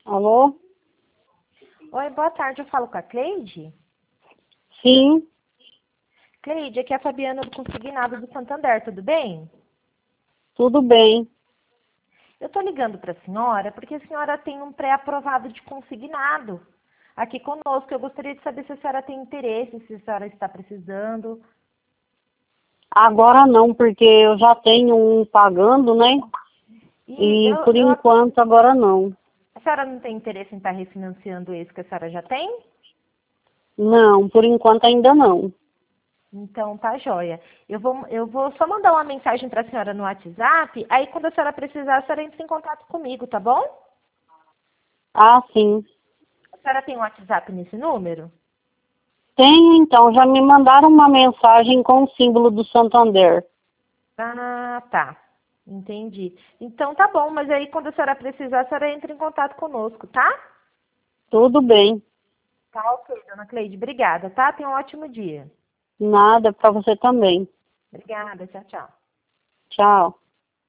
Alô? Oi, boa tarde, eu falo com a Cleide? Sim, Cleide, aqui é a Fabiana do Consignado do Santander, tudo bem? tudo bem. Eu tô ligando para a senhora porque a senhora tem um pré-aprovado de consignado aqui conosco. Eu gostaria de saber se a senhora tem interesse, se a senhora está precisando. Agora não, porque eu já tenho um pagando, né? E E por enquanto agora não. a senhora não tem interesse em estar refinanciando esse que a senhora já tem? Não, por enquanto ainda não. Então tá joia. Eu vou só mandar uma mensagem para a senhora no WhatsApp, aí quando a senhora precisar, a senhora entra em contato comigo, tá bom? Ah, sim. A senhora tem um WhatsApp nesse número? Tenho então, já me mandaram uma mensagem com o símbolo do Santander. Ah, tá. Entendi. Então tá bom, mas aí quando a senhora precisar, a senhora entra em contato conosco, tá? Tudo bem. Tá ok, dona Cleide. Obrigada, tá? Tenha um ótimo dia. Nada para você também. Obrigada, tchau, tchau. Tchau.